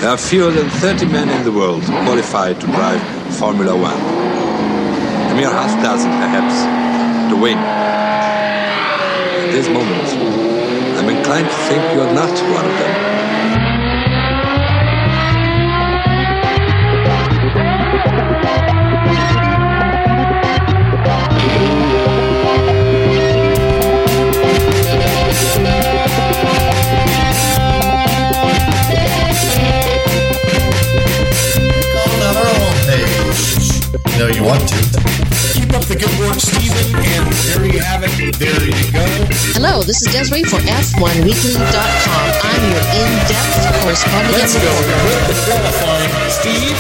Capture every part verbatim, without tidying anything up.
There are fewer than thirty men in the world qualified to drive Formula One. A mere half dozen, perhaps, to win. At this moment, I'm inclined to think you are not one of them. No, you want to. Keep up the good work, Stephen, and there you have it. There you go. Hello, this is Desiree for F one weekly dot com. I'm your in-depth correspondent. Let's go with the qualifying, Steve.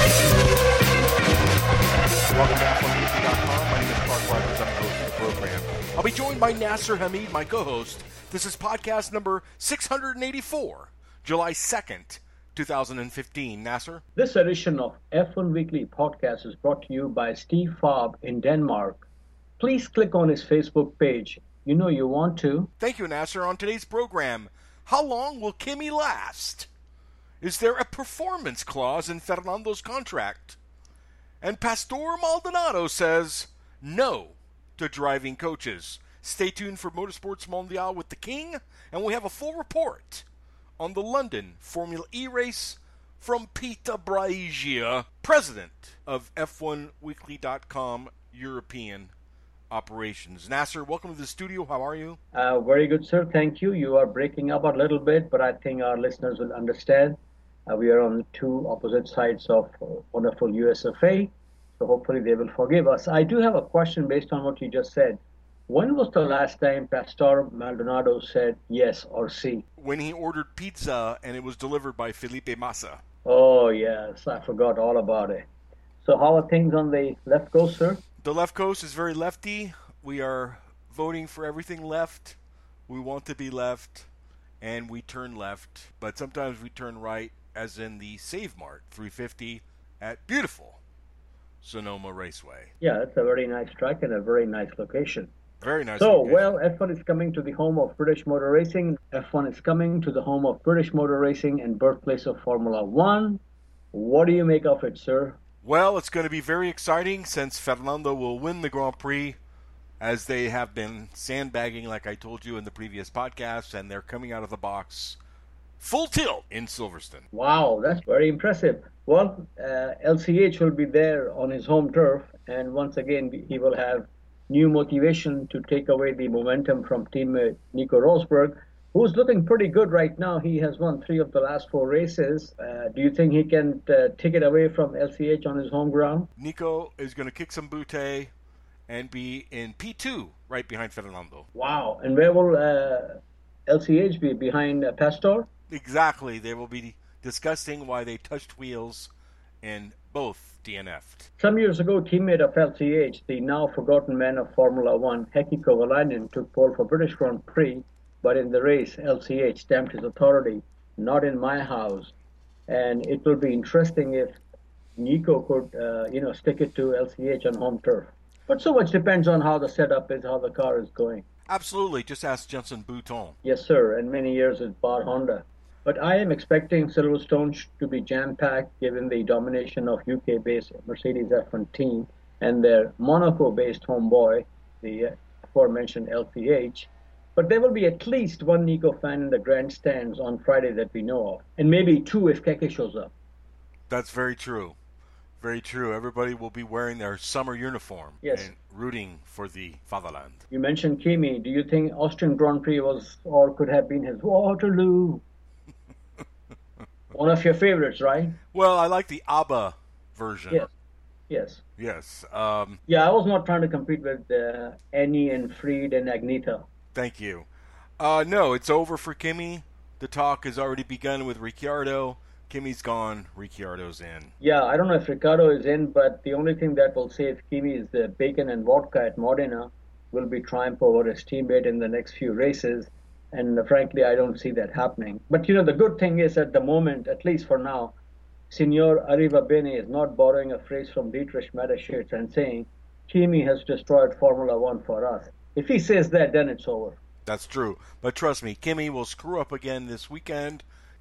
Welcome to F one weekly dot com. My name is Clark Rogers. I'm the host of the program. I'll be joined by Nasser Hamid, my co-host. This is podcast number six hundred eighty-four, July second. two thousand fifteen. Nasser? This edition of F one Weekly Podcast is brought to you by Steve Faub in Denmark. Please click on his Facebook page. You know you want to. Thank you, Nasser. On today's program, how long will Kimi last? Is there a performance clause in Fernando's contract? And Pastor Maldonado says no to driving coaches. Stay tuned for Motorsports Mondial with the King, and we have a full report on the London Formula E race from Peter Brazier, president of F one weekly dot com European operations. Nasser, welcome to the studio. How are you? Uh, very good, sir. Thank you. You are breaking up a little bit, but I think our listeners will understand. Uh, we are on two opposite sides of uh, wonderful U S F A, so hopefully they will forgive us. I do have a question based on what you just said. When was the last time Pastor Maldonado said yes or sí? When he ordered pizza and it was delivered by Felipe Massa. Oh, yes. I forgot all about it. So how are things on the left coast, sir? The left coast is very lefty. We are voting for everything left. We want to be left, and we turn left. But sometimes we turn right, as in the Save Mart three fifty at beautiful Sonoma Raceway. Yeah, it's a very nice track and a very nice location. Very nice. So, location. well, F one is coming to the home of British motor racing. F one is coming to the home of British motor racing and birthplace of Formula One. What do you make of it, sir? Well, it's going to be very exciting since Fernando will win the Grand Prix, as they have been sandbagging, like I told you in the previous podcast, and they're coming out of the box full tilt in Silverstone. Wow, that's very impressive. Well, uh, L C H will be there on his home turf, and once again, he will have new motivation to take away the momentum from teammate Nico Rosberg, who's looking pretty good right now. He has won three of the last four races. Uh, do you think he can uh, take it away from L C H on his home ground? Nico is going to kick some butte and be in P two, right behind Fernando. Wow. And where will uh, L C H be? Behind uh, Pastor? Exactly. They will be discussing why they touched wheels in both D N F'd. Some years ago, teammate of L C H, the now forgotten man of Formula One, Heikki Kovalainen, took pole for British Grand Prix, but in the race, L C H stamped his authority, not in my house. And it will be interesting if Nico could, uh, you know, stick it to L C H on home turf. But so much depends on how the setup is, how the car is going. Absolutely. Just ask Jenson Button. Yes, sir. And many years with Bar Honda. But I am expecting Silverstone to be jam-packed given the domination of U K-based Mercedes F one team and their Monaco-based homeboy, the aforementioned L C H. But there will be at least one Nico fan in the grandstands on Friday that we know of, and maybe two if Keke shows up. That's very true. Very true. Everybody will be wearing their summer uniform yes. and rooting for the fatherland. You mentioned Kimi. Do you think Austrian Grand Prix was or could have been his Waterloo? One of your favorites, right? Well, I like the ABBA version. Yes. Yes. Yes. Um, yeah, I was not trying to compete with uh, Annie and Fried and Agnetha. Thank you. Uh, no, it's over for Kimi. The talk has already begun with Ricciardo. Kimi's gone. Ricciardo's in. Yeah, I don't know if Ricciardo is in, but the only thing that will save Kimi is the bacon and vodka at Modena will be triumph over his teammate in the next few races. And uh, frankly, I don't see that happening. But, you know, the good thing is at the moment, at least for now, Signor Arriva Bene is not borrowing a phrase from Dietrich Mateschitz and saying, Kimi has destroyed Formula One for us. If he says that, then it's over. That's true. But trust me, Kimi will screw up again this weekend.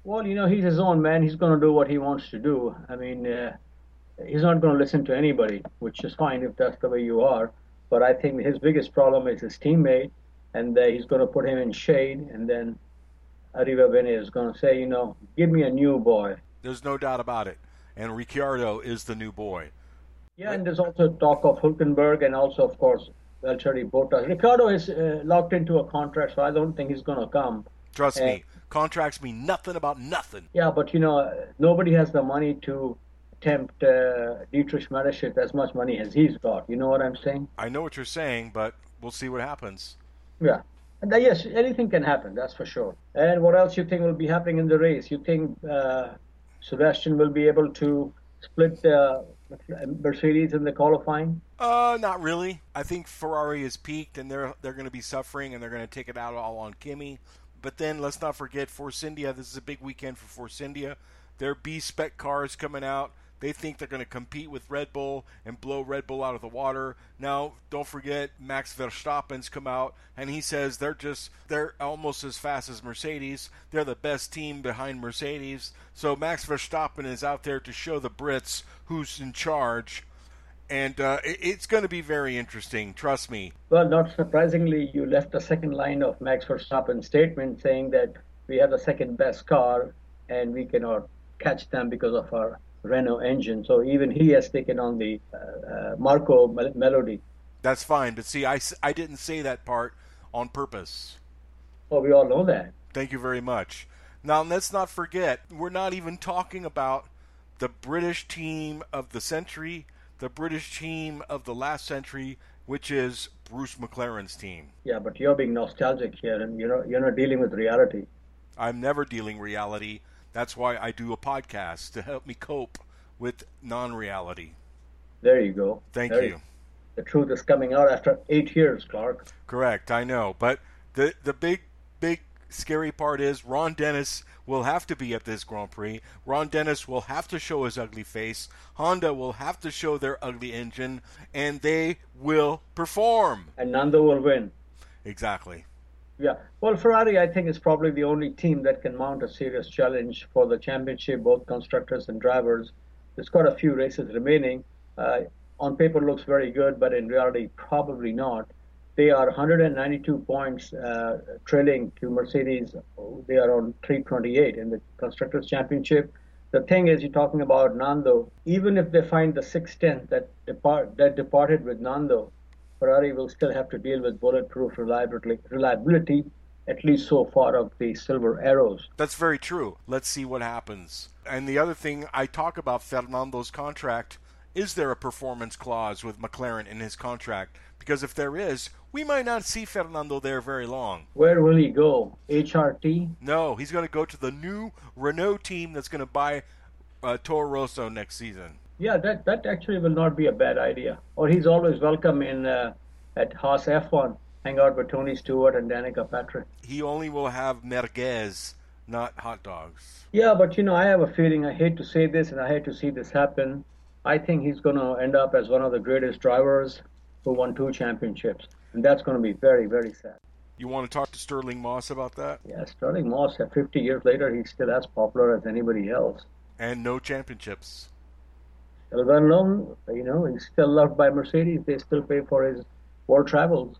Well, you know, he's his own man. He's going to do what he wants to do. I mean, uh, he's not going to listen to anybody, which is fine if that's the way you are. But I think his biggest problem is his teammate, and uh, he's going to put him in shade, and then Arriva Bene is going to say, you know, give me a new boy. There's no doubt about it. And Ricciardo is the new boy. Yeah, and there's also talk of Hülkenberg and also, of course, Valtteri Bottas. Ricciardo is uh, locked into a contract, so I don't think he's going to come. Trust and, me, contracts mean nothing about nothing. Yeah, but, you know, nobody has the money to tempt uh, Dietrich Mateschitz as much money as he's got. You know what I'm saying? I know what you're saying, but we'll see what happens. Yeah. And, uh, yes, anything can happen, that's for sure. And what else you think will be happening in the race? You think uh, Sebastian will be able to split uh, Mercedes in the qualifying? Uh, not really. I think Ferrari is peaked, and they're they're going to be suffering, and they're going to take it out all on Kimi. But then let's not forget Force India. This is a big weekend for Force India. Their B-spec cars coming out. They think they're going to compete with Red Bull and blow Red Bull out of the water. Now, don't forget Max Verstappen's come out, and he says they're just they're almost as fast as Mercedes. They're the best team behind Mercedes. So Max Verstappen is out there to show the Brits who's in charge, and uh, it's going to be very interesting. Trust me. Well, not surprisingly, you left the second line of Max Verstappen's statement saying that we have the second best car, and we cannot catch them because of our Renault engine. So even he has taken on the uh, uh, Marco mel- melody. That's fine, but see, I, I didn't say that part on purpose. Oh, we all know that. Thank you very much. Now, let's not forget, we're not even talking about the British team of the century, the British team of the last century, which is Bruce McLaren's team. Yeah, but you're being nostalgic here, and you're not, you're not dealing with reality. I'm never dealing reality. That's why I do a podcast, to help me cope with non-reality. There you go. Thank there you. you. The truth is coming out after eight years, Clark. Correct, I know. But the the big, big scary part is Ron Dennis will have to be at this Grand Prix. Ron Dennis will have to show his ugly face. Honda will have to show their ugly engine, and they will perform. And Nando will win. Exactly. Yeah, well, Ferrari, I think, is probably the only team that can mount a serious challenge for the championship, both constructors and drivers. It's got a few races remaining. Uh, on paper, looks very good, but in reality, probably not. They are one hundred ninety-two points uh, trailing to Mercedes. They are on three twenty-eight in the constructors' championship. The thing is, you're talking about Nando. Even if they find the sixth tenth that depart that departed with Nando, Ferrari will still have to deal with bulletproof reliability, reliability, at least so far of the silver arrows. That's very true. Let's see what happens. And the other thing, I talk about Fernando's contract. Is there a performance clause with McLaren in his contract? Because if there is, we might not see Fernando there very long. Where will he go? H R T? No, he's going to go to the new Renault team that's going to buy uh, Toro Rosso next season. Yeah, that, that actually will not be a bad idea. Or he's always welcome in uh, at Haas F one, hang out with Tony Stewart and Danica Patrick. He only will have merguez, not hot dogs. Yeah, but you know, I have a feeling, I hate to say this and I hate to see this happen, I think he's going to end up as one of the greatest drivers who won two championships. And that's going to be very, very sad. You want to talk to Sterling Moss about that? Yeah, Sterling Moss, fifty years later, he's still as popular as anybody else. And no championships. Still well known, you know, he's still loved by Mercedes. They still pay for his world travels.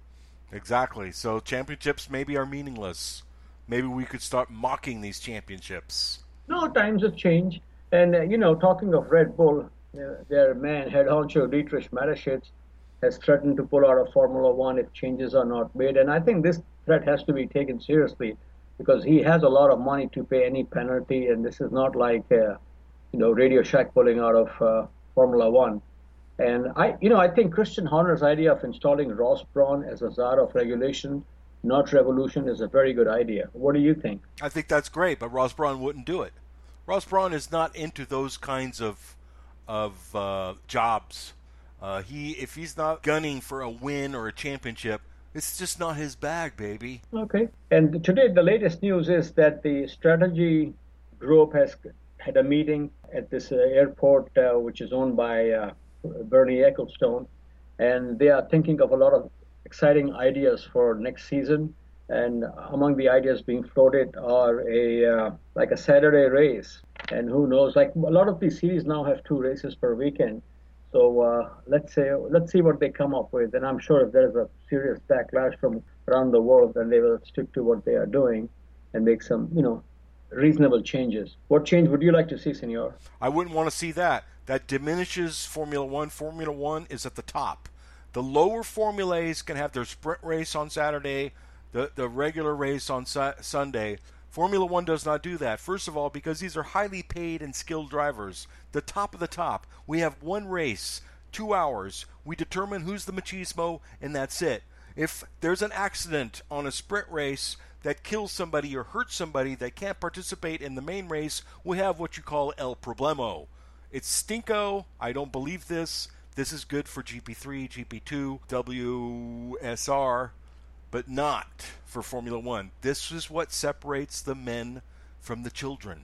Exactly. So championships maybe are meaningless. Maybe we could start mocking these championships. No, times have changed. And, uh, you know, talking of Red Bull, uh, their man, head honcho Dietrich Mateschitz, has threatened to pull out of Formula One if changes are not made. And I think this threat has to be taken seriously because he has a lot of money to pay any penalty. And this is not like, uh, you know, Radio Shack pulling out of uh, Formula One. And, I, you know, I think Christian Horner's idea of installing Ross Brawn as a czar of regulation, not revolution, is a very good idea. What do you think? I think that's great, but Ross Brawn wouldn't do it. Ross Brawn is not into those kinds of of uh, jobs. Uh, he, if he's not gunning for a win or a championship, it's just not his bag, baby. Okay. And today, the latest news is that the strategy group has had a meeting at this uh, airport, uh, which is owned by uh, Bernie Ecclestone, and they are thinking of a lot of exciting ideas for next season. And among the ideas being floated are a uh, like a Saturday race, and who knows? Like a lot of these series now have two races per weekend. So uh, let's say let's see what they come up with, and I'm sure if there's a serious backlash from around the world, then they will stick to what they are doing and make some, you know, reasonable changes. What change would you like to see, Senor? I wouldn't want to see that. That diminishes Formula One. Formula One is at the top. The lower Formula A's can have their sprint race on Saturday, the, the regular race on su- Sunday. Formula One does not do that. First of all, because these are highly paid and skilled drivers. The top of the top. We have one race, two hours. We determine who's the machismo, and that's it. If there's an accident on a sprint race that kills somebody or hurts somebody that can't participate in the main race, we have what you call El Problemo. It's stinko. I don't believe this. This is good for G P three, G P two, W S R, but not for Formula One. This is what separates the men from the children.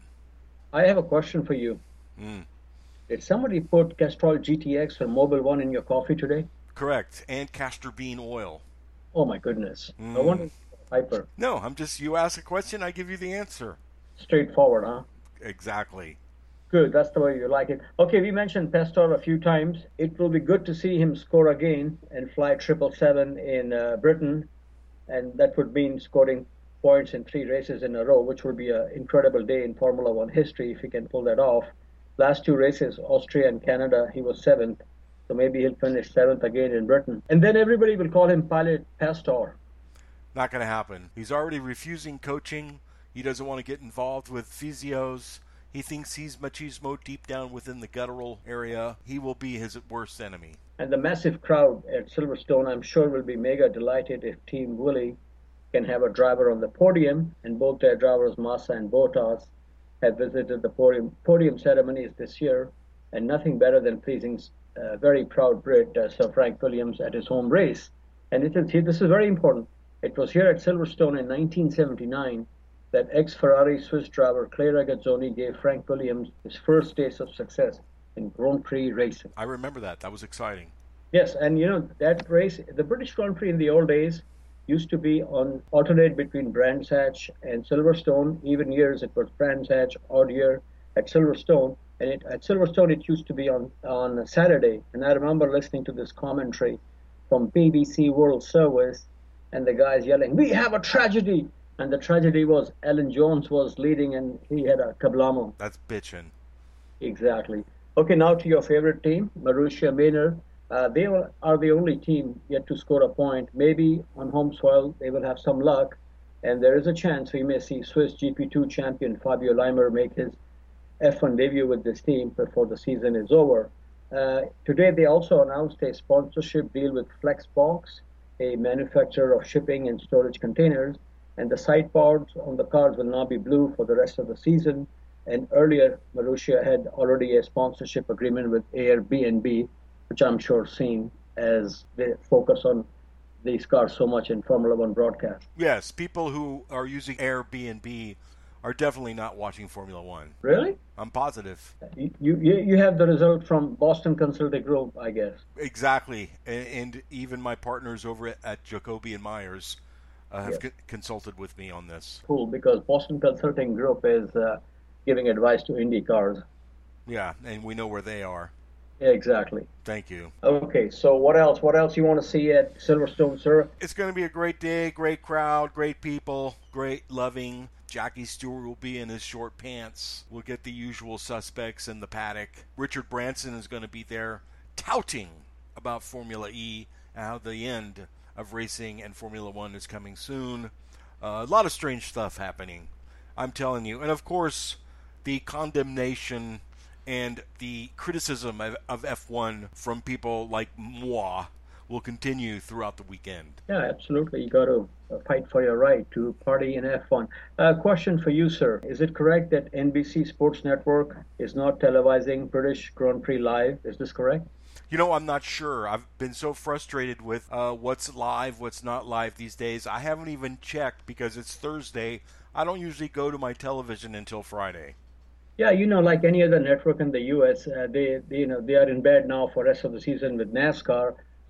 I have a question for you. Mm. Did somebody put Castrol G T X or Mobil one in your coffee today? Correct. And castor bean oil. Oh my goodness. Mm. I wonder hyper. No, I'm just, you ask a question, I give you the answer. Straightforward, huh? Exactly. Good, that's the way you like it. Okay, we mentioned Pastor a few times. It will be good to see him score again and fly triple seven in uh, Britain, and that would mean scoring points in three races in a row, which would be an incredible day in Formula One history if he can pull that off. Last two races, Austria and Canada, he was seventh, so maybe he'll finish seventh again in Britain. And then everybody will call him Pilot Pastor. Not going to happen. He's already refusing coaching. He doesn't want to get involved with physios. He thinks he's machismo deep down within the guttural area. He will be his worst enemy. And the massive crowd at Silverstone, I'm sure, will be mega delighted if Team Willie can have a driver on the podium. And both their drivers, Massa and Bottas, have visited the podium, podium ceremonies this year. And nothing better than pleasing a very proud Brit, uh, Sir Frank Williams, at his home race. And it is, this is very important. It was here at Silverstone in nineteen seventy-nine that ex-Ferrari Swiss driver Clay Regazzoni gave Frank Williams his first taste of success in Grand Prix racing. I remember that. That was exciting. Yes, and you know, that race, the British Grand Prix in the old days used to be on alternate between Brands Hatch and Silverstone. Even years it was Brands Hatch, odd year at Silverstone. And it, at Silverstone it used to be on, on a Saturday. And I remember listening to this commentary from B B C World Service, and the guys yelling, "We have a tragedy!" And the tragedy was Alan Jones was leading and he had a kablamo. That's bitchin'. Exactly. Okay, now to your favorite team, Marussia Manor. Uh, they are the only team yet to score a point. Maybe on home soil they will have some luck, and there is a chance we may see Swiss G P two champion Fabio Leimer make his F one debut with this team before the season is over. Uh, today they also announced a sponsorship deal with Flexbox, a manufacturer of shipping and storage containers. And the sideboards on the cars will now be blue for the rest of the season. And earlier, Marussia had already a sponsorship agreement with Airbnb, which I'm sure seen as they focus on these cars so much in Formula One broadcast. Yes, people who are using Airbnb are definitely not watching Formula One. Really? I'm positive. You you, you have the result from Boston Consulting Group, I guess. Exactly. And, and even my partners over at, at Jacoby and Myers Uh, have Yes. co- consulted with me on this. Cool, because Boston Consulting Group is uh, giving advice to Indy cars. Yeah, and we know where they are. Exactly. Thank you. Okay, so what else? What else you want to see at Silverstone, sir? It's going to be a great day, great crowd, great people, great loving. Jackie Stewart will be in his short pants. We'll get the usual suspects in the paddock. Richard Branson is going to be there touting about Formula E and how the end of racing and Formula One is coming soon. Uh, a lot of strange stuff happening, I'm telling you. And of course, the condemnation and the criticism of, of F one from people like moi will continue throughout the weekend. Yeah, absolutely. You got to fight for your right to party in F one. Uh, question for you, sir. Is it correct that N B C Sports Network is not televising British Grand Prix live? Is this correct? You know, I'm not sure. I've been so frustrated with uh, what's live, what's not live these days. I haven't even checked because it's Thursday. I don't usually go to my television until Friday. Yeah, you know, like any other network in the U S, uh, they, they, you know, they are in bed now for the rest of the season with NASCAR.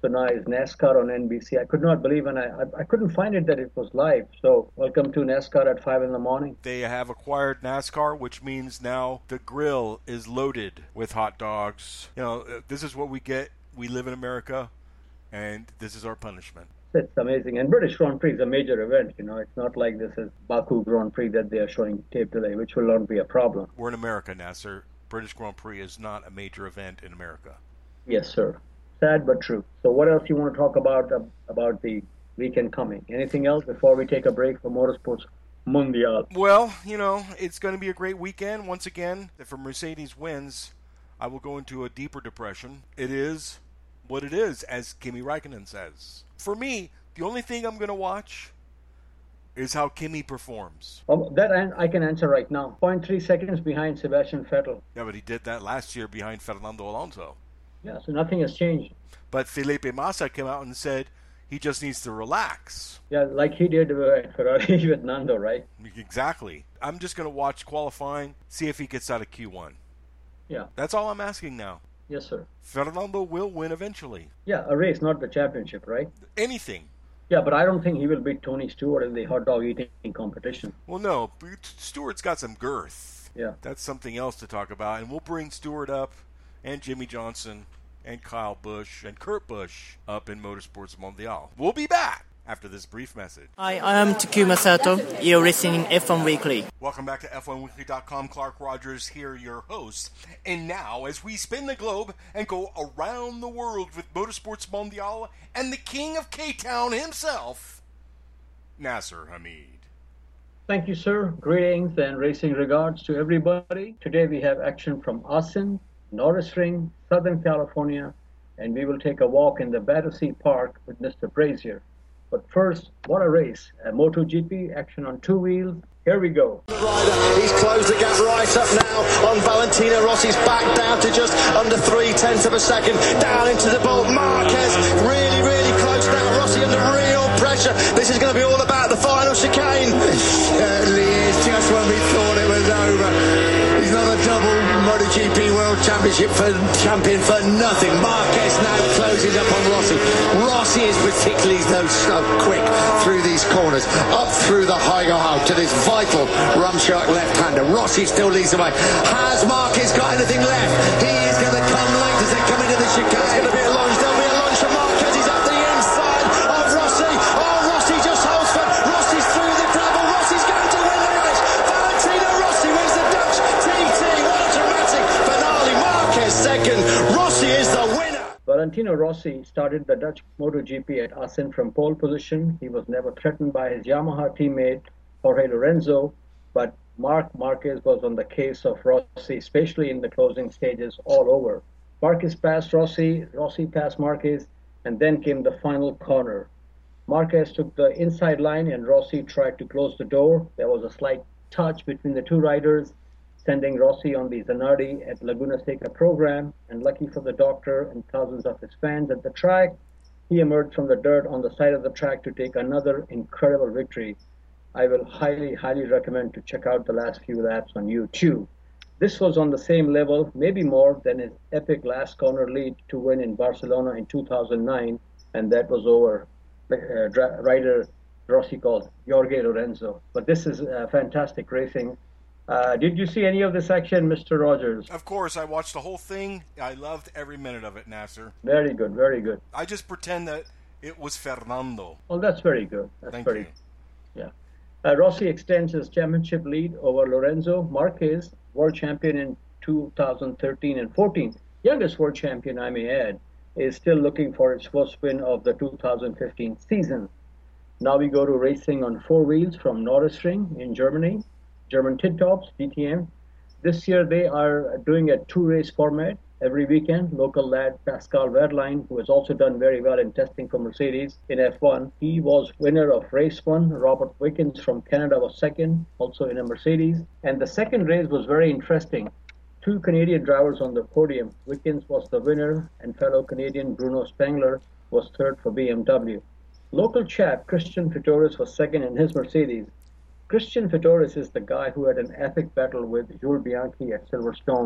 tonight is NASCAR on N B C. I could not believe, and I, I, I couldn't find it that it was live. So welcome to NASCAR at five in the morning. They have acquired NASCAR, which means now the grill is loaded with hot dogs. You know, this is what we get. We live in America, and this is our punishment. It's amazing. And British Grand Prix is a major event. You know, it's not like this is Baku Grand Prix that they are showing tape delay, which will not be a problem. We're in America, Nasser. British Grand Prix is not a major event in America. Yes, sir. Sad but true. So what else you want to talk about uh, about the weekend coming? Anything else before we take a break for Motorsports Mundial? Well, you know, it's going to be a great weekend. Once again, if Mercedes wins, I will go into a deeper depression. It is what it is, as Kimi Räikkönen says. For me, the only thing I'm going to watch is how Kimi performs. Um, that I, I can answer right now. zero point three seconds behind Sebastian Vettel. Yeah, but he did that last year behind Fernando Alonso. Yeah, so nothing has changed. But Felipe Massa came out and said he just needs to relax. Yeah, like he did at Ferrari with Nando, right? Exactly. I'm just going to watch qualifying, see if he gets out of Q one. Yeah. That's all I'm asking now. Yes, sir. Fernando will win eventually. Yeah, a race, not the championship, right? Anything. Yeah, but I don't think he will beat Tony Stewart in the hot dog eating competition. Well, no. Stewart's got some girth. Yeah. That's something else to talk about. And we'll bring Stewart up and Jimmy Johnson and Kyle Busch and Kurt Busch up in Motorsports Mundial. We'll be back after this brief message. Hi, I am Takuma Sato. You're listening F one Weekly. Welcome back to F one Weekly dot com. Clark Rogers here, your host. And now, as we spin the globe and go around the world with Motorsports Mundial and the king of K-Town himself, Nasser Hamid. Thank you, sir. Greetings and racing regards to everybody. Today we have action from Austin, Norris Ring, Southern California, and we will take a walk in the Battersea Park with Mister Brazier. But first, what a race. A MotoGP action on two wheels. Here we go. The rider, he's closed the gap right up now on Valentino Rossi's back down to just under three tenths of a second. Down into the bolt. Marquez really, really close now. Rossi under real pressure. This is going to be all about the final chicane. It certainly is, just when we thought it was over. He's not a double MotoGP World Championship for, champion for nothing. Marquez now closes up on Rossi. Rossi is particularly so, so quick through these corners, up through the high-go to this vital Rumshark left-hander. Rossi still leads the way. Has Marquez got anything left? He is going to come late as they come into the chicane. It's going to be a lunge. There'll be a lunge for Marquez. He's up the inside of Rossi. Oh, Rossi just holds for. Rossi's through the gravel. Rossi's going to win the race. Valentino Rossi wins the Dutch T T. What a dramatic finale. Marquez second. Rossi is the winner. Valentino Rossi started the Dutch MotoGP at Assen from pole position. He was never threatened by his Yamaha teammate Jorge Lorenzo, but Marc Marquez was on the case of Rossi, especially in the closing stages all over. Marquez passed Rossi, Rossi passed Marquez, and then came the final corner. Marquez took the inside line and Rossi tried to close the door. There was a slight touch between the two riders, sending Rossi on the Zanardi at Laguna Seca program, and lucky for the doctor and thousands of his fans at the track, he emerged from the dirt on the side of the track to take another incredible victory. I will highly, highly recommend to check out the last few laps on YouTube. This was on the same level, maybe more, than his epic last corner lead to win in Barcelona in two thousand nine, and that was over uh, dra- rider Rossi called Jorge Lorenzo. But this is uh, fantastic racing. Uh, did you see any of this action, Mister Rogers? Of course, I watched the whole thing. I loved every minute of it, Nasser. Very good, very good. I just pretend that it was Fernando. Oh, that's very good. That's Thank very you. Yeah. Uh, Rossi extends his championship lead over Lorenzo Marquez, world champion in two thousand thirteen and fourteen. Youngest world champion, I may add, is still looking for its first win of the two thousand fifteen season. Now we go to racing on four wheels from Norris Ring in Germany, German Tin Tops, D T M. This year they are doing a two-race format. Every weekend, local lad Pascal Wehrlein, who has also done very well in testing for Mercedes in F one, he was winner of race one. Robert Wickens from Canada was second, also in a Mercedes. And the second race was very interesting. Two Canadian drivers on the podium. Wickens was the winner, and fellow Canadian Bruno Spengler was third for B M W. Local chap Christian Fitores was second in his Mercedes. Christian Fitores is the guy who had an epic battle with Jules Bianchi at Silverstone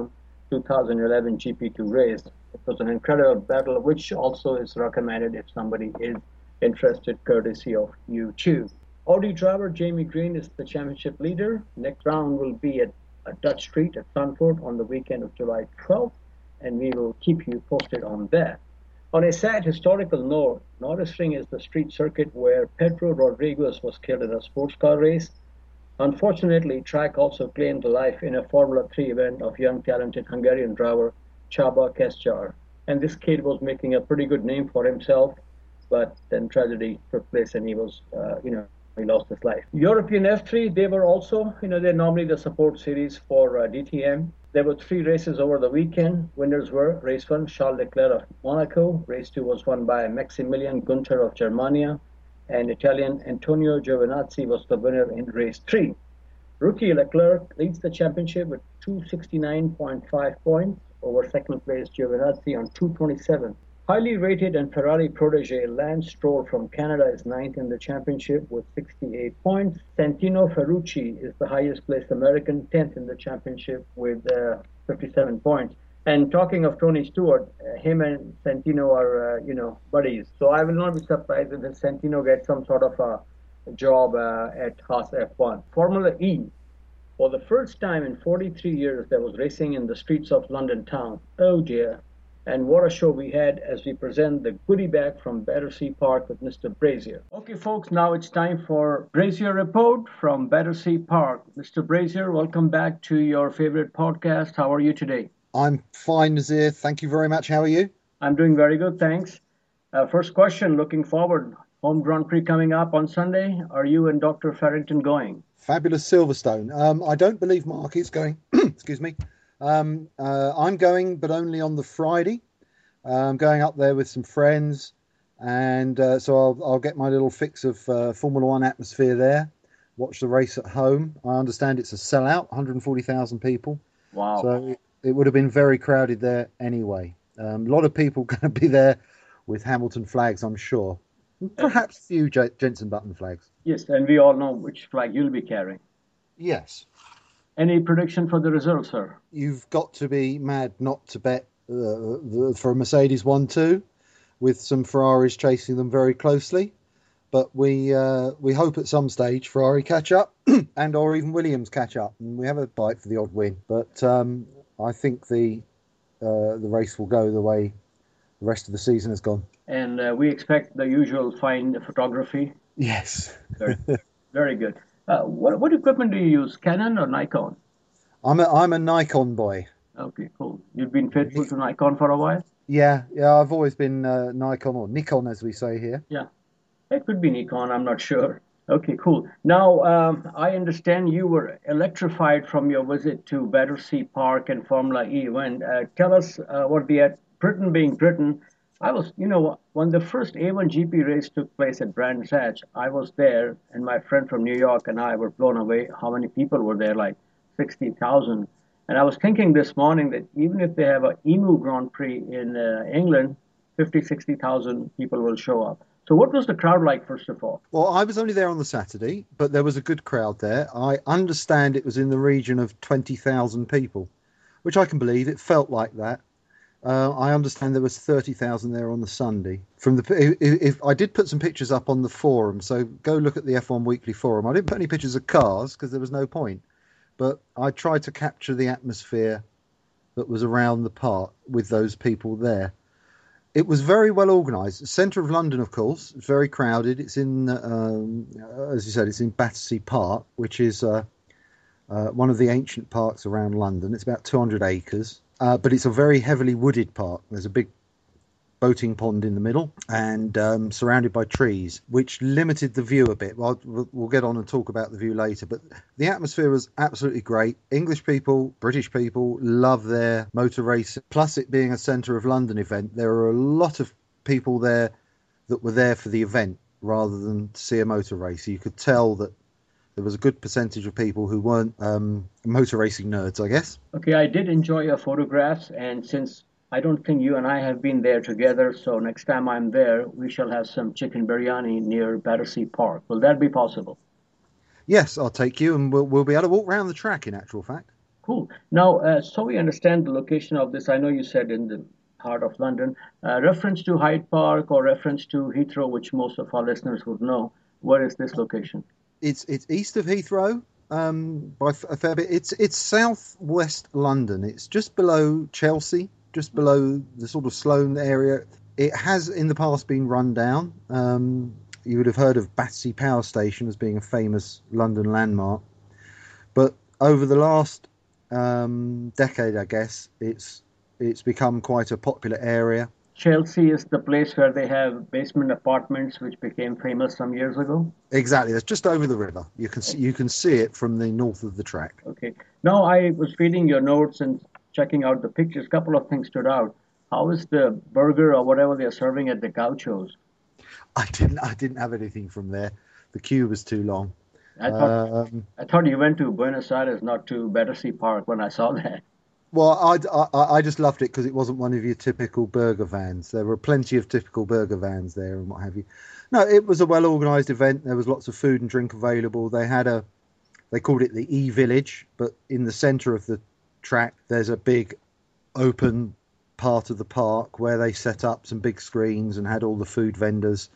two thousand eleven G P two race. It was an incredible battle, which also is recommended if somebody is interested, courtesy of YouTube. Audi driver Jamie Green is the championship leader. Next round will be at a Dutch Street at Zandvoort on the weekend of July twelfth, and we will keep you posted on that. On a sad historical note, Nürburgring is the street circuit where Pedro Rodriguez was killed in a sports car race. Unfortunately, track also claimed life in a Formula three event of young talented Hungarian driver Csaba Kesztyar. And this kid was making a pretty good name for himself, but then tragedy took place and he was, uh, you know, he lost his life. European F three, they were also, you know, they're normally the support series for uh, D T M. There were three races over the weekend. Winners were race one, Charles Leclerc of Monaco. Race two was won by Maximilian Günther of Germania. And Italian Antonio Giovinazzi was the winner in race three. Rookie Leclerc leads the championship with two sixty-nine point five points over second place Giovinazzi on two twenty-seven. Highly rated and Ferrari protege Lance Stroll from Canada is ninth in the championship with sixty-eight points. Santino Ferrucci is the highest placed American, tenth in the championship with uh, fifty-seven points. And talking of Tony Stewart, uh, him and Santino are, uh, you know, buddies. So I will not be surprised if Santino gets some sort of a job uh, at Haas F one. Formula E. For the first time in forty-three years, there was racing in the streets of London town. Oh dear. And what a show we had as we present the goodie bag from Battersea Park with Mister Brazier. Okay, folks, now it's time for Brazier Report from Battersea Park. Mister Brazier, welcome back to your favorite podcast. How are you today? I'm fine, Nazir. Thank you very much. How are you? I'm doing very good, thanks. Uh, first question, looking forward. Home Grand Prix coming up on Sunday. Are you and Doctor Farrington going? Fabulous Silverstone. Um, I don't believe Mark is going. Excuse me. Um, uh, I'm going, but only on the Friday. Uh, I'm going up there with some friends, and uh, so I'll, I'll get my little fix of uh, Formula One atmosphere there. Watch the race at home. I understand it's a sellout, one hundred forty thousand people. Wow. So it, it would have been very crowded there anyway. Um, a lot of people going to be there with Hamilton flags, I'm sure. Perhaps a few J- Jenson Button flags. Yes, and we all know which flag you'll be carrying. Yes. Any prediction for the result, sir? You've got to be mad not to bet uh, the, for a Mercedes one two, with some Ferraris chasing them very closely. But we uh, we hope at some stage Ferrari catch up and or even Williams catch up, and we have a bite for the odd win. But um, I think the uh, the race will go the way the rest of the season has gone. And uh, we expect the usual fine photography. Yes. Very, very good. Uh, what, what equipment do you use, Canon or Nikon? I'm a, I'm a Nikon boy. Okay, cool. You've been faithful to Nikon for a while? Yeah, yeah. I've always been uh, Nikon, or Nikon as we say here. Yeah, it could be Nikon, I'm not sure. Okay, cool. Now, um, I understand you were electrified from your visit to Battersea Park and Formula E event. Uh, tell us uh, what the, at Britain being Britain, I was, you know, when the first A one G P race took place at Brands Hatch, I was there, and my friend from New York and I were blown away how many people were there, like sixty thousand. And I was thinking this morning that even if they have an E M U Grand Prix in uh, England, fifty, sixty thousand people will show up. So what was the crowd like, first of all? Well, I was only there on the Saturday, but there was a good crowd there. I understand it was in the region of twenty thousand people, which I can believe. It felt like that. Uh, I understand there was thirty thousand there on the Sunday. From the, if, if I did put some pictures up on the forum, so go look at the F one Weekly forum. I didn't put any pictures of cars because there was no point, but I tried to capture the atmosphere that was around the park with those people there. It was very well organised. The centre of London, of course, it's very crowded. It's in, um, as you said, it's in Battersea Park, which is uh, uh, one of the ancient parks around London. It's about two hundred acres. Uh, but it's a very heavily wooded park. There's a big boating pond in the middle and um, surrounded by trees, which limited the view a bit. Well, we'll get on and talk about the view later. But the atmosphere was absolutely great. English people, British people love their motor racing. Plus it being a centre of London event, there are a lot of people there that were there for the event rather than to see a motor race. You could tell that there was a good percentage of people who weren't um, motor racing nerds, I guess. Okay, I did enjoy your photographs, and since I don't think you and I have been there together, so next time I'm there, we shall have some chicken biryani near Battersea Park. Will that be possible? Yes, I'll take you, and we'll, we'll be able to walk around the track, in actual fact. Cool. Now, uh, so we understand the location of this. I know you said in the heart of London. Uh, reference to Hyde Park or reference to Heathrow, which most of our listeners would know. Where is this location? It's it's east of Heathrow um, by a fair bit. It's it's southwest London. It's just below Chelsea, just below the sort of Sloane area. It has in the past been run down. Um, you would have heard of Battersea Power Station as being a famous London landmark, but over the last um, decade, I guess it's it's become quite a popular area. Chelsea is the place where they have basement apartments, which became famous some years ago. Exactly, that's just over the river. You can see, you can see it from the north of the track. Okay. Now I was reading your notes and checking out the pictures. A couple of things stood out. How is the burger or whatever they're serving at the Gauchos? I didn't I didn't have anything from there. The queue was too long. I thought um, I thought you went to Buenos Aires, not to Battersea Park when I saw that. Well, I, I, I just loved it because it wasn't one of your typical burger vans. There were plenty of typical burger vans there and what have you. No, it was a well-organised event. There was lots of food and drink available. They had a, they called it the E-Village, but in the centre of the track, there's a big open part of the park where they set up some big screens and had all the food vendors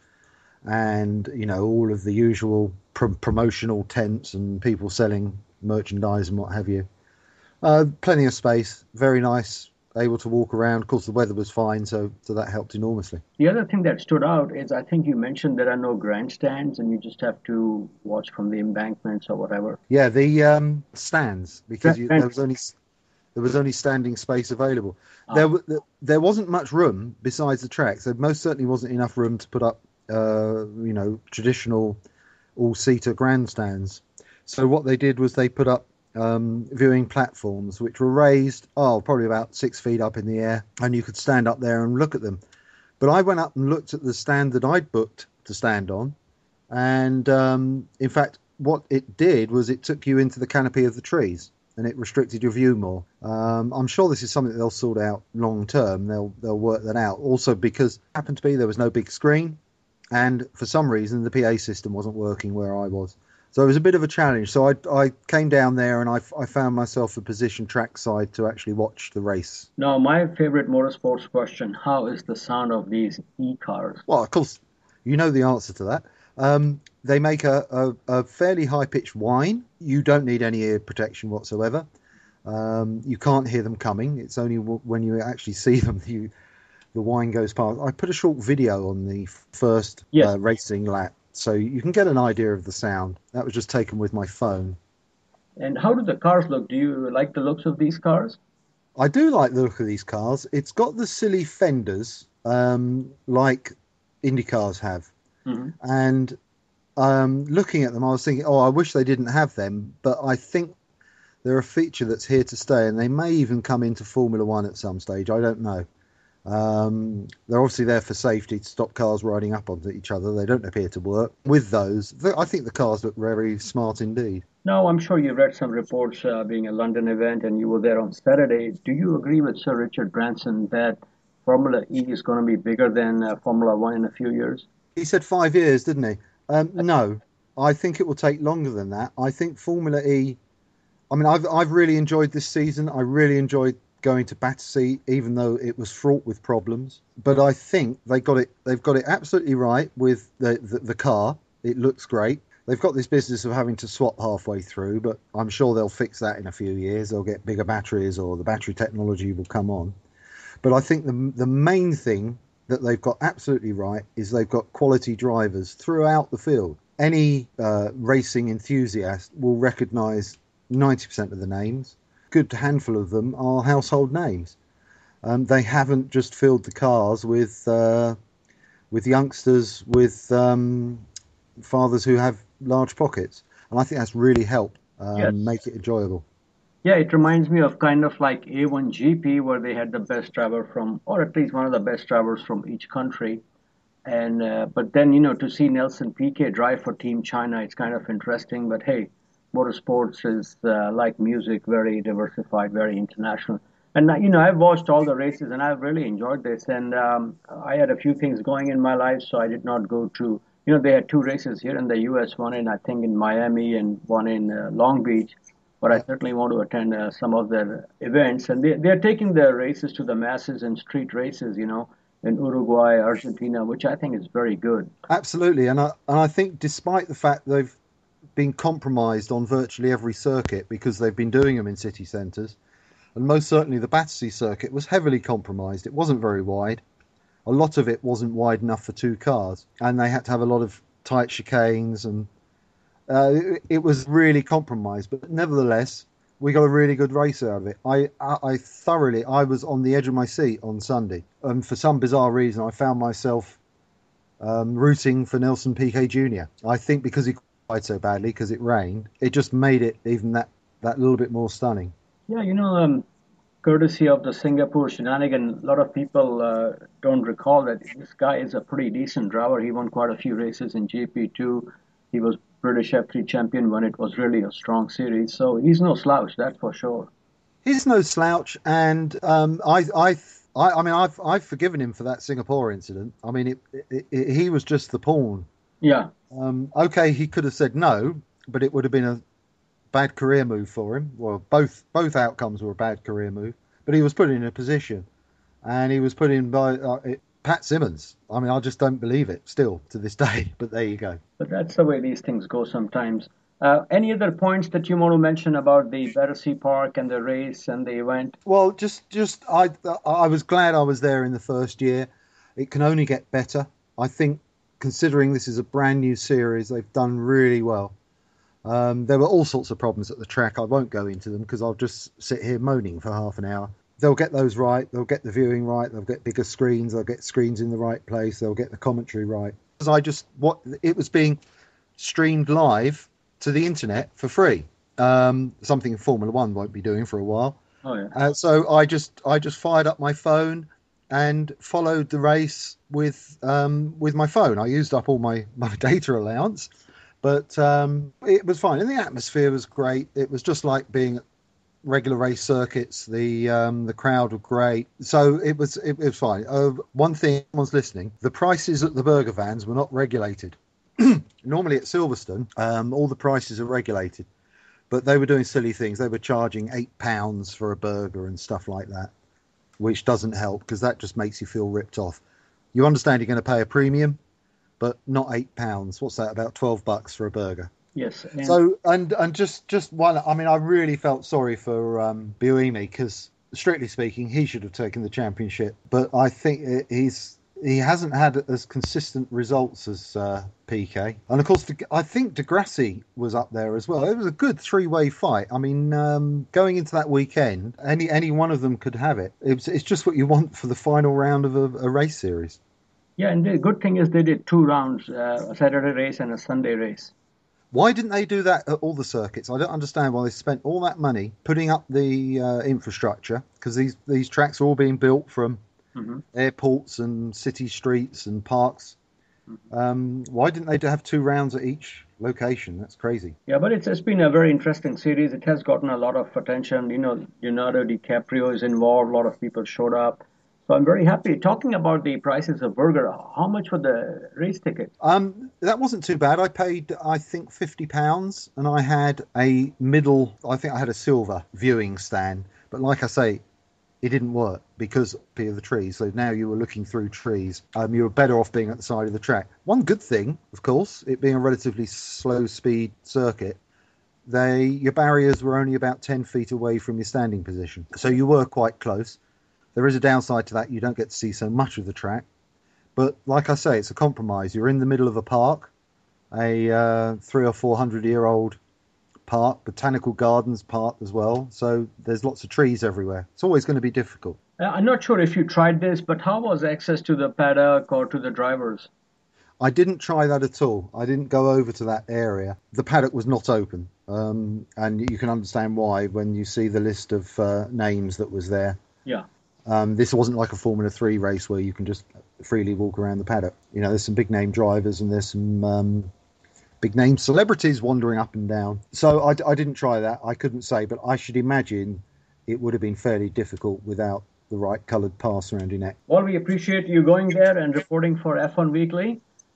and, you know, all of the usual pr- promotional tents and people selling merchandise and what have you. Uh, plenty of space, very nice, able to walk around. Of course, the weather was fine, so so that helped enormously. The other thing that stood out is I think you mentioned there are no grandstands and you just have to watch from the embankments or whatever. Yeah, the um, stands, because you, there was only there was only standing space available. Oh. There there wasn't much room besides the track, so most certainly wasn't enough room to put up, uh, you know, traditional all-seater grandstands. So what they did was they put up Um, viewing platforms which were raised oh probably about six feet up in the air, and you could stand up there and look at them. But I went up and looked at the stand that I'd booked to stand on, and um, in fact what it did was it took you into the canopy of the trees and it restricted your view more. um, I'm sure this is something that they'll sort out long term. They'll they'll work that out. Also, because it happened to be there was no big screen, and for some reason the P A system wasn't working where I was. So it was a bit of a challenge. So I I came down there and I, I found myself a position trackside to actually watch the race. Now, my favorite motorsports question, how is the sound of these e-cars? Well, of course, you know the answer to that. Um, they make a, a, a fairly high-pitched whine. You don't need any ear protection whatsoever. Um, you can't hear them coming. It's only w- when you actually see them you, the whine goes past. I put a short video on the first yes. uh, racing lap, so you can get an idea of the sound. That was just taken with my phone. And how do the cars look? Do you like the looks of these cars? I do like the look of these cars. It's got the silly fenders, um, like Indy cars have. Mm-hmm. And um, looking at them, I was thinking, oh, I wish they didn't have them. But I think they're a feature that's here to stay, and they may even come into Formula One at some stage. I don't know. Um, they're obviously there for safety, to stop cars riding up onto each other. They don't appear to work. With those, I think the cars look very smart indeed. No, I'm sure you read some reports uh, being a London event and you were there on Saturday. Do you agree with Sir Richard Branson that Formula E is going to be bigger than uh, Formula One in a few years? He said five years, didn't he? Um, no, I think it will take longer than that. I think Formula E, I mean, I've, I've really enjoyed this season. I really enjoyed going to Battersea, even though it was fraught with problems. But I think they got it. They've got it absolutely right with the, the, the car. It looks great. They've got this business of having to swap halfway through, but I'm sure they'll fix that in a few years. They'll get bigger batteries, or the battery technology will come on. But I think the the main thing that they've got absolutely right is they've got quality drivers throughout the field. Any uh, racing enthusiast will recognise ninety percent of the names. Good handful of them are household names. Um, they haven't just filled the cars with uh, with youngsters with um, fathers who have large pockets, and I think that's really helped um, yes. make it enjoyable. Yeah, it reminds me of kind of like A one G P, where they had the best driver from, or at least one of the best drivers from each country. And uh, but then, you know, to see Nelson Piquet drive for Team China, it's kind of interesting. But hey, motorsports is uh, like music, very diversified, very international. And, you know, I've watched all the races and I've really enjoyed this. And um, I had a few things going in my life, so I did not go to, you know, they had two races here in the U S, one in, I think, in Miami and one in uh, Long Beach. but I certainly want to attend uh, some of their events. And they, they're taking their races to the masses and street races, you know, in Uruguay, Argentina, which I think is very good. Absolutely. And I, and I think despite the fact they've been compromised on virtually every circuit because they've been doing them in city centres, and most certainly the Battersea circuit was heavily compromised. It wasn't very wide. A lot of it wasn't wide enough for two cars, and they had to have a lot of tight chicanes, and uh, it, it was really compromised. But nevertheless, we got a really good race out of it. I, I, I thoroughly, I was on the edge of my seat on Sunday, and for some bizarre reason, I found myself um, rooting for Nelson Piquet Junior I think because he qualified so badly, because it rained, it just made it even that, that little bit more stunning. Yeah, you know, um, courtesy of the Singapore shenanigan, a lot of people uh, don't recall that this guy is a pretty decent driver. He won quite a few races in G P two. He was British F three champion when it was really a strong series. So he's no slouch, that's for sure. He's no slouch, and um, I, I, I, I mean, I've, I've forgiven him for that Singapore incident. I mean, it, it, it, he was just the pawn. Yeah. Um, okay, he could have said no, but it would have been a bad career move for him. Well, both both outcomes were a bad career move, but he was put in a position, and he was put in by uh, it, Pat Simmons. I mean, I just don't believe it still to this day, but there you go. But that's the way these things go sometimes. Uh, any other points that you want to mention about the Battersea Park and the race and the event? Well, just just I I was glad I was there in the first year. It can only get better. I think, considering this is a brand new series, they've done really well. Um, there were all sorts of problems at the track. I won't go into them because I'll just sit here moaning for half an hour. They'll get those right. They'll get the viewing right. They'll get bigger screens. They'll get screens in the right place. They'll get the commentary right. Because I just what it was being streamed live to the internet for free. Um, something Formula One won't be doing for a while. Oh yeah. Uh, so I just I just fired up my phone and followed the race with um, with my phone. I used up all my, my data allowance. But um, it was fine, and the atmosphere was great. It was just like being at regular race circuits. The um, the crowd were great, so it was it, it was fine. Uh, one thing, someone's listening: the prices at the burger vans were not regulated. Normally at Silverstone, um, all the prices are regulated, but they were doing silly things. They were charging eight pounds for a burger and stuff like that, which doesn't help because that just makes you feel ripped off. You understand you're going to pay a premium, but not eight pounds. What's that? About twelve bucks for a burger. Yes. And so and and just just one. I mean, I really felt sorry for um, Buemi because, strictly speaking, he should have taken the championship. But I think he's he hasn't had as consistent results as uh, Piquet. And of course, I think De Grassi was up there as well. It was a good three-way fight. I mean, um, going into that weekend, any any one of them could have it. It's it's just what you want for the final round of a, a race series. Yeah, and the good thing is they did two rounds, uh, a Saturday race and a Sunday race. Why didn't they do that at all the circuits? I don't understand why they spent all that money putting up the uh, infrastructure, because these, these tracks are all being built from mm-hmm. airports and city streets and parks. Mm-hmm. Um, why didn't they have two rounds at each location? That's crazy. Yeah, but it's, it's been a very interesting series. It has gotten a lot of attention. You know, Leonardo DiCaprio is involved. A lot of people showed up. So I'm very happy. Talking about the prices of burger, how much were the race ticket? Um, that wasn't too bad. I paid, I think, fifty pounds, and I had a middle, I think I had a silver viewing stand. But like I say, it didn't work because of the trees. So now you were looking through trees. Um, you were better off being at the side of the track. One good thing, of course, it being a relatively slow speed circuit, they your barriers were only about ten feet away from your standing position. So you were quite close. There is a downside to that. You don't get to see so much of the track. But like I say, it's a compromise. You're in the middle of a park, a uh, three or four hundred year old park, Botanical Gardens Park as well. So there's lots of trees everywhere. It's always going to be difficult. I'm not sure if you tried this, but how was access to the paddock or to the drivers? I didn't try that at all. I didn't go over to that area. The paddock was not open. Um, and you can understand why when you see the list of uh, names that was there. Yeah. Um, this wasn't like a Formula three race where you can just freely walk around the paddock. You know, there's some big name drivers and there's some um, big name celebrities wandering up and down. So I, I didn't try that. I couldn't say, but I should imagine it would have been fairly difficult without the right coloured pass around your neck. Well, we appreciate you going there and reporting for F one Weekly.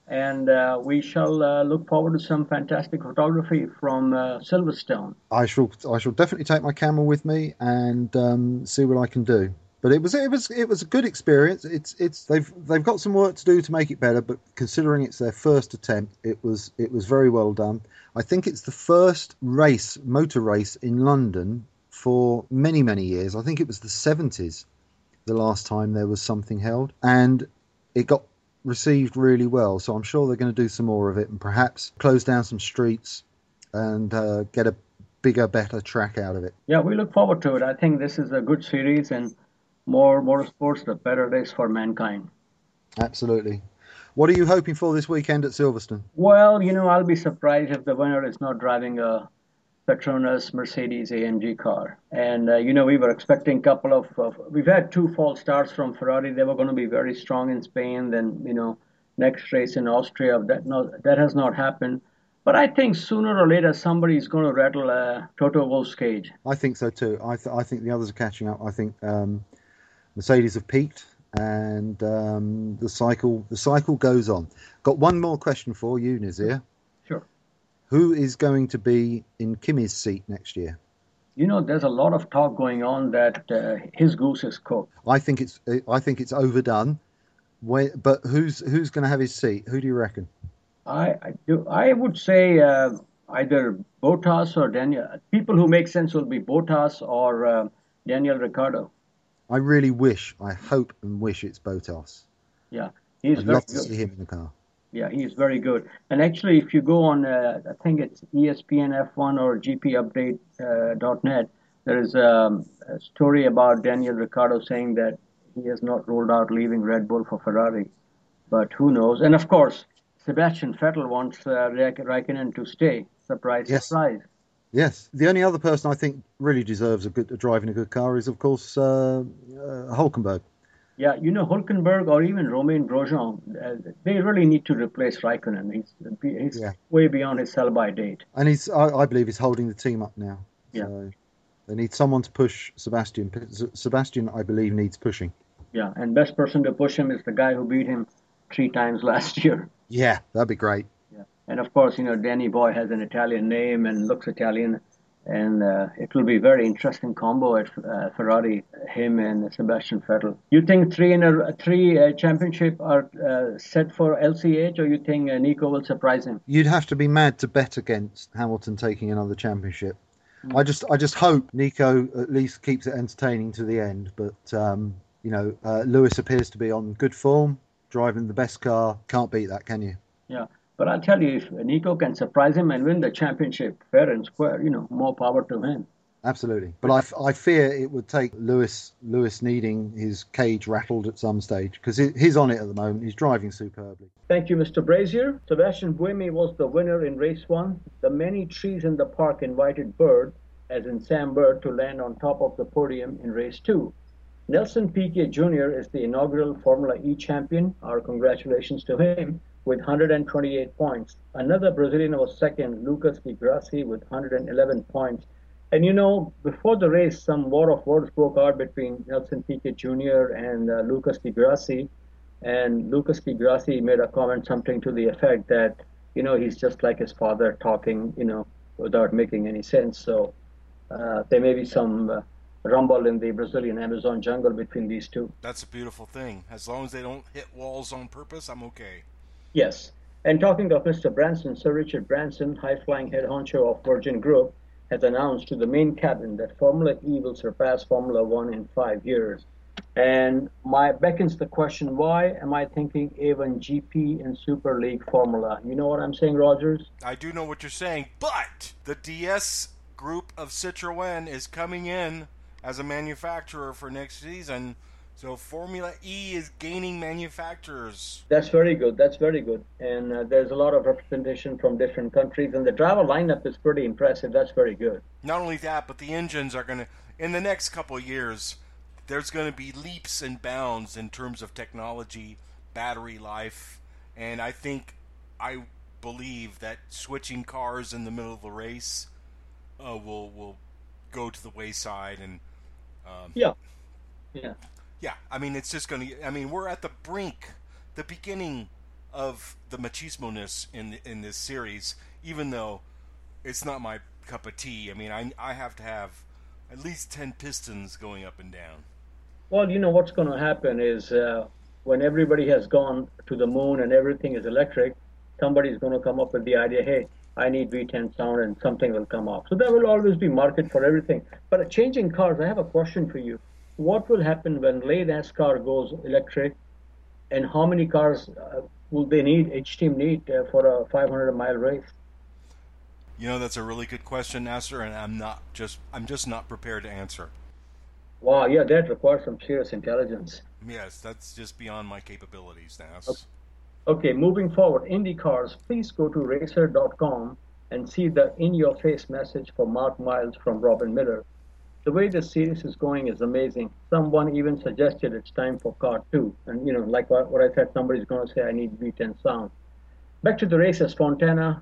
And uh, we shall uh, look forward to some fantastic photography from uh, Silverstone. I shall, I shall definitely take my camera with me and um, see what I can do. But it was, it was, it was a good experience. It's, it's, they've, they've got some work to do to make it better. But considering it's their first attempt, it was, it was very well done. I think it's the first race, motor race in London for many, many years. I think it was the seventies, the last time there was something held, and it got received really well. So I'm sure they're going to do some more of it and perhaps close down some streets and uh, get a bigger, better track out of it. Yeah, we look forward to it. I think this is a good series, and more motorsports, the better race for mankind. Absolutely. What are you hoping for this weekend at Silverstone? Well, you know, I'll be surprised if the winner is not driving a Petronas Mercedes A M G car. And, uh, you know, we were expecting a couple of, of, we've had two false starts from Ferrari. They were going to be very strong in Spain. Then, you know, next race in Austria, that no, that has not happened. But I think sooner or later somebody's going to rattle uh, Toto Wolff's cage. I think so too. I, th- I think the others are catching up. I think um, Mercedes have peaked, and um, the cycle the cycle goes on. Got one more question for you, Nazir. Sure. Who is going to be in Kimi's seat next year? You know, there's a lot of talk going on that uh, his goose is cooked. I think it's I think it's overdone. Where, but who's who's going to have his seat? Who do you reckon? I I, do, I would say uh, either Bottas or Daniel. People who make sense will be Bottas or uh, Daniel Ricciardo. I really wish, I hope and wish it's Bottas. Yeah, he's I'd very love to good. see him in the car. Yeah, he is very good. And actually, if you go on, uh, I think it's E S P N F one or G P update dot net, there is um, a story about Daniel Ricciardo saying that he has not ruled out leaving Red Bull for Ferrari. But who knows? And of course, Sebastian Vettel wants uh, Raik- Raikkonen to stay. Surprise, Yes. surprise. Yes, the only other person I think really deserves a good driving a good car is, of course, uh, uh, Hulkenberg. Yeah, you know, Hulkenberg or even Romain Grosjean, uh, they really need to replace Raikkonen. He's, he's Yeah. way beyond his sell-by date. And he's, I, I believe, he's holding the team up now. Yeah. So they need someone to push Sebastian. Sebastian, I believe, needs pushing. Yeah, and best person to push him is the guy who beat him three times last year. Yeah, that'd be great. Yeah. And of course, you know, Danny Boy has an Italian name and looks Italian. And uh, it will be a very interesting combo at uh, Ferrari, him and Sebastian Vettel. You think three in a three uh, championship are uh, set for L C H, or you think uh, Nico will surprise him? You'd have to be mad to bet against Hamilton taking another championship. Mm. I just, I just hope Nico at least keeps it entertaining to the end. But um, you know, uh, Lewis appears to be on good form, driving the best car. Can't beat that, can you? Yeah. But I'll tell you, if Nico can surprise him and win the championship fair and square, you know, more power to him. Absolutely. But I, I fear it would take Lewis Lewis needing his cage rattled at some stage, because he's on it at the moment. He's driving superbly. Thank you, Mister Brazier. Sebastian Buemi was the winner in race one. The many trees in the park invited Bird, as in Sam Bird, to land on top of the podium in race two. Nelson Piquet Junior is the inaugural Formula E champion. Our congratulations to him, with one hundred twenty-eight points. Another Brazilian was second, Lucas Di Grassi, with one hundred eleven points. And you know, before the race, some war of words broke out between Nelson Piquet Junior and uh, Lucas Di Grassi. And Lucas Di Grassi made a comment, something to the effect that, you know, he's just like his father, talking, you know, without making any sense. So uh, there may be some uh, rumble in the Brazilian Amazon jungle between these two. That's a beautiful thing. As long as they don't hit walls on purpose, I'm okay. Yes. And talking of Mister Branson, Sir Richard Branson, high-flying head honcho of Virgin Group, has announced to the main cabin that Formula E will surpass Formula One in five years. And my beckons the question, why am I thinking A one G P and Super League Formula? You know what I'm saying, Rogers? I do know what you're saying, but the D S group of Citroën is coming in as a manufacturer for next season. So Formula E is gaining manufacturers. That's very good. That's very good. And uh, there's a lot of representation from different countries. And the driver lineup is pretty impressive. That's very good. Not only that, but the engines are going to, in the next couple of years, there's going to be leaps and bounds in terms of technology, battery life. And I think, I believe that switching cars in the middle of the race uh, will will go to the wayside. And um, Yeah. Yeah. Yeah, I mean, it's just going to, I mean, we're at the brink, the beginning of the machismo-ness in in this series, even though it's not my cup of tea. I mean, I I have to have at least ten pistons going up and down. Well, you know what's going to happen is uh, when everybody has gone to the moon and everything is electric, somebody's going to come up with the idea, hey, I need V ten sound, and something will come up. So there will always be market for everything. But changing cars, I have a question for you. What will happen when Leh NASCAR goes electric, and how many cars uh, will they need, each team need, uh, for a five hundred mile race? You know, that's a really good question, Nasser, and I'm not just I'm just not prepared to answer. Wow, yeah, that requires some serious intelligence. Yes, that's just beyond my capabilities, Nas. Okay. Okay, moving forward, Indy cars, please go to racer dot com and see the in-your-face message for Mark Miles from Robin Miller. The way the series is going is amazing. Someone even suggested it's time for car two. And, you know, like what, what I said, somebody's going to say, I need V ten sound. Back to the races, Fontana.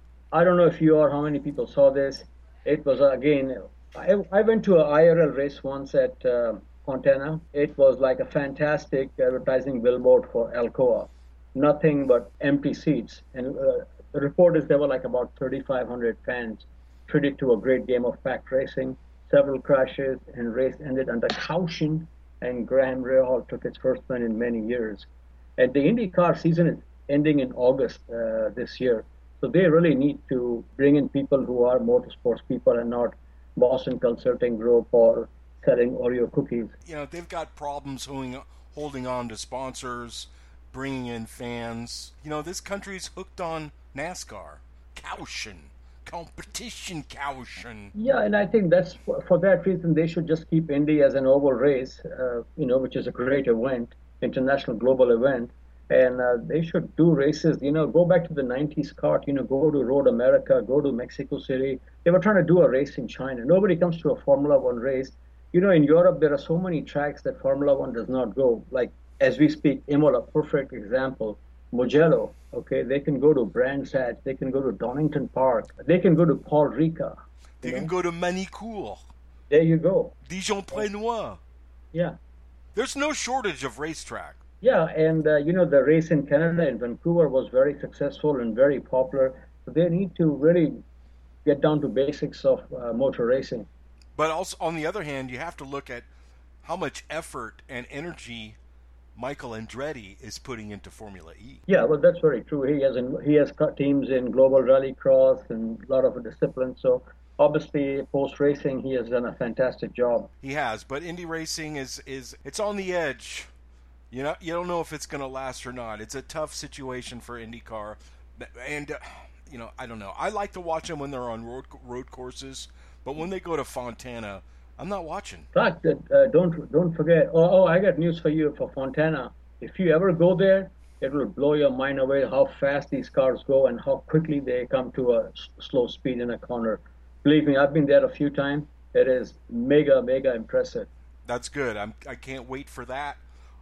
I don't know if you or how many people saw this. It was, uh, again, I, I went to an I R L race once at uh, Fontana. It was like a fantastic advertising billboard for Alcoa. Nothing but empty seats. And uh, the report is there were like about thirty-five hundred fans treated to a great game of pack racing, several crashes, and race ended under caution, and Graham Rahal took his first win in many years. And the IndyCar season is ending in August uh, this year. So they really need to bring in people who are motorsports people and not Boston Consulting Group or selling Oreo cookies. You know, they've got problems holding, holding on to sponsors, bringing in fans. You know, this country's hooked on NASCAR. Caution. Competition caution. Yeah, and I think that's for, for that reason they should just keep Indy as an oval race, uh, you know, which is a great event, international global event. And uh, they should do races, you know, go back to the nineties kart, you know, go to Road America, go to Mexico City. They were trying to do a race in China. Nobody comes to a Formula One race. You know, in Europe, there are so many tracks that Formula One does not go. Like, as we speak, Imola, perfect example. Mugello, okay, they can go to Brands Hatch, they can go to Donington Park, they can go to Paul Ricca. They know? can go to Manicourt. There you go. Dijon-Prenois. Yeah. There's no shortage of racetrack. Yeah, and uh, you know, the race in Canada, in Vancouver, was very successful and very popular. So they need to really get down to basics of uh, motor racing. But also, on the other hand, you have to look at how much effort and energy Michael Andretti is putting into Formula E. Yeah, well, that's very true. He has in, he has got teams in global rallycross and a lot of disciplines. So obviously, post racing, he has done a fantastic job. He has, but Indy racing is is it's on the edge. You know, you don't know if it's going to last or not. It's a tough situation for IndyCar, and uh, you know, I don't know. I like to watch them when they're on road road courses, but when they go to Fontana, I'm not watching. Fact that uh, don't don't forget. Oh, oh, I got news for you for Fontana. If you ever go there, it will blow your mind away how fast these cars go and how quickly they come to a s- slow speed in a corner. Believe me, I've been there a few times. It is mega mega impressive. That's good. I'm I can't wait for that.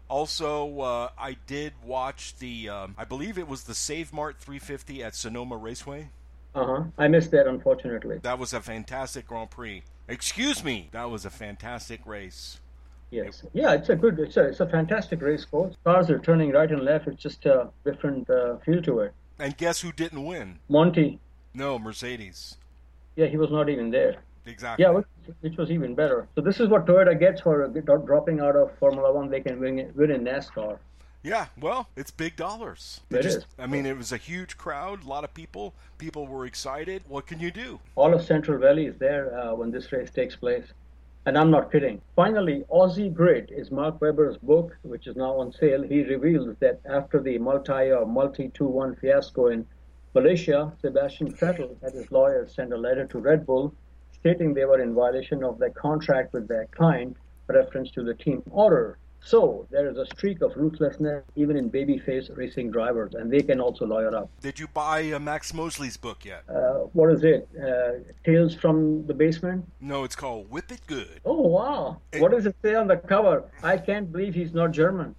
Also, uh, I did watch the, um, I believe it was the Save Mart three fifty at Sonoma Raceway. Uh-huh. I missed that, unfortunately. That was a fantastic Grand Prix. Excuse me, that was a fantastic race. Yes. It, yeah, it's a good, it's a, it's a fantastic race course. Cars are turning right and left. It's just a different uh, feel to it. And guess who didn't win? Monty. No, Mercedes. Yeah, he was not even there. Exactly. Yeah, which, which was even better. So this is what Toyota gets for dropping out of Formula One. They can win, win in NASCAR. Yeah, well, it's big dollars. It just, is. I mean, it was a huge crowd, a lot of people. People were excited. What can you do? All of Central Valley is there uh, when this race takes place. And I'm not kidding. Finally, Aussie Grid is Mark Webber's book, which is now on sale. He reveals that after the multi or multi two one fiasco in Malaysia, Sebastian Vettel had his lawyers send a letter to Red Bull stating they were in violation of their contract with their client, reference to the team order. So there is a streak of ruthlessness even in babyface racing drivers, and they can also lawyer up. Did you buy uh, Max Mosley's book yet? Uh, what is it? Uh, Tales from the Basement? No, it's called Whip It Good. Oh, wow. It, what does it say on the cover? I can't believe he's not German.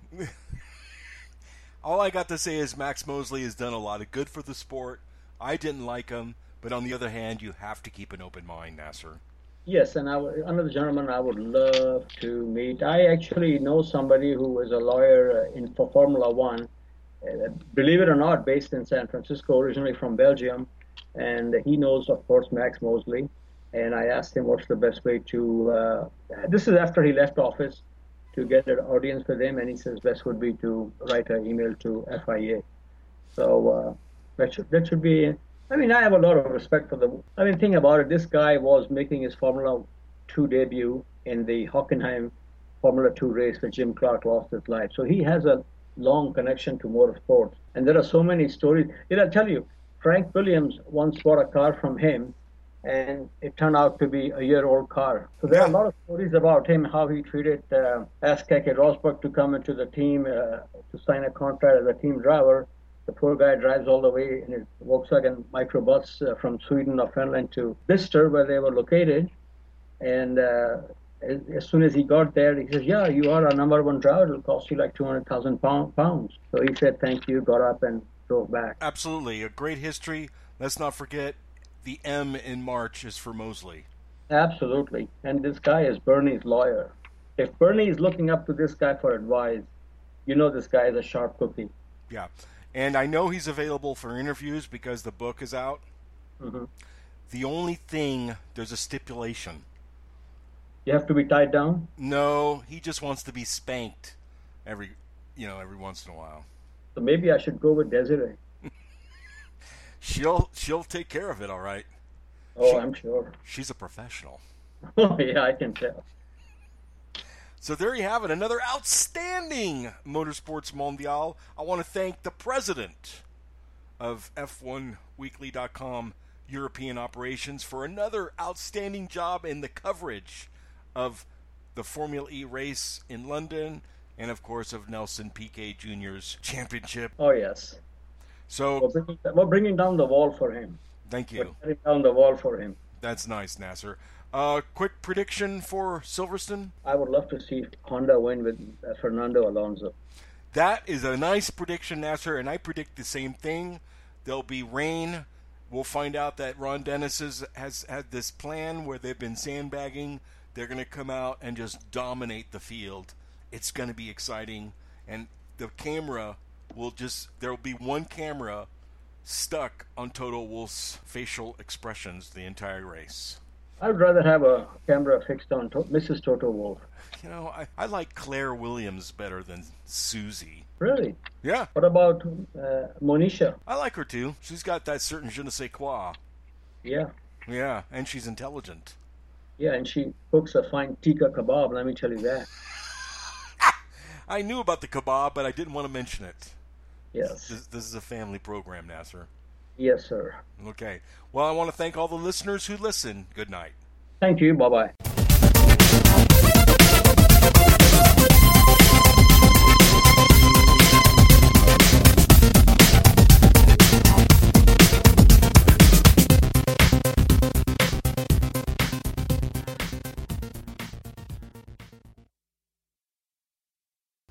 All I got to say is Max Mosley has done a lot of good for the sport. I didn't like him, but on the other hand, you have to keep an open mind, Nasser. Yes, and I w- another gentleman I would love to meet. I actually know somebody who is a lawyer in for Formula One, uh, believe it or not, based in San Francisco, originally from Belgium. And he knows, of course, Max Mosley. And I asked him what's the best way to, uh, this is after he left office, to get an audience with him. And he says best would be to write an email to F I A. So uh, that should that should be, I mean, I have a lot of respect for the, I mean, think about it. This guy was making his Formula two debut in the Hockenheim Formula two race where Jim Clark lost his life. So he has a long connection to motorsports. And there are so many stories. You know, I'll tell you, Frank Williams once bought a car from him, and it turned out to be a year-old car. So there are a lot of stories about him, how he treated, uh, asked Keke Rosberg to come into the team uh, to sign a contract as a team driver. The poor guy drives all the way in his Volkswagen microbus uh, from Sweden or Finland to Bicester, where they were located. And uh, as, as soon as he got there, he says, yeah, you are our number one driver. It'll cost you like two hundred thousand pounds. So he said, thank you, got up and drove back. Absolutely. A great history. Let's not forget the M in March is for Mosley. Absolutely. And this guy is Bernie's lawyer. If Bernie is looking up to this guy for advice, you know this guy is a sharp cookie. Yeah. And I know he's available for interviews because the book is out. Mm-hmm. The only thing, there's a stipulation. You have to be tied down? No, he just wants to be spanked every, you know, every once in a while. So maybe I should go with Desiree. She'll she'll take care of it, all right. Oh, she, I'm sure. She's a professional. Oh, yeah, I can tell. So there you have it, another outstanding Motorsports Mondial. I want to thank the president of F one weekly dot com European operations for another outstanding job in the coverage of the Formula E race in London and, of course, of Nelson Piquet Junior's championship. Oh, yes. So we're bringing, we're bringing down the wall for him. Thank you. We're bringing down the wall for him. That's nice, Nasser. Uh, quick prediction for Silverstone? I would love to see Honda win with uh, Fernando Alonso. That is a nice prediction, Nasser, and I predict the same thing. There'll be rain. We'll find out that Ron Dennis has, has had this plan where they've been sandbagging. They're going to come out and just dominate the field. It's going to be exciting. And the camera will just, there will be one camera stuck on Toto Wolff's facial expressions the entire race. I'd rather have a camera fixed on to- Missus Toto Wolff. You know, I, I like Claire Williams better than Susie. Really? Yeah. What about uh, Monisha? I like her too. She's got that certain je ne sais quoi. Yeah. Yeah, and she's intelligent. Yeah, and she cooks a fine tikka kebab, let me tell you that. I knew about the kebab, but I didn't want to mention it. Yes. This, this is a family program, Nasser. Yes, sir. Okay. Well, I want to thank all the listeners who listen. Good night. Thank you. Bye-bye.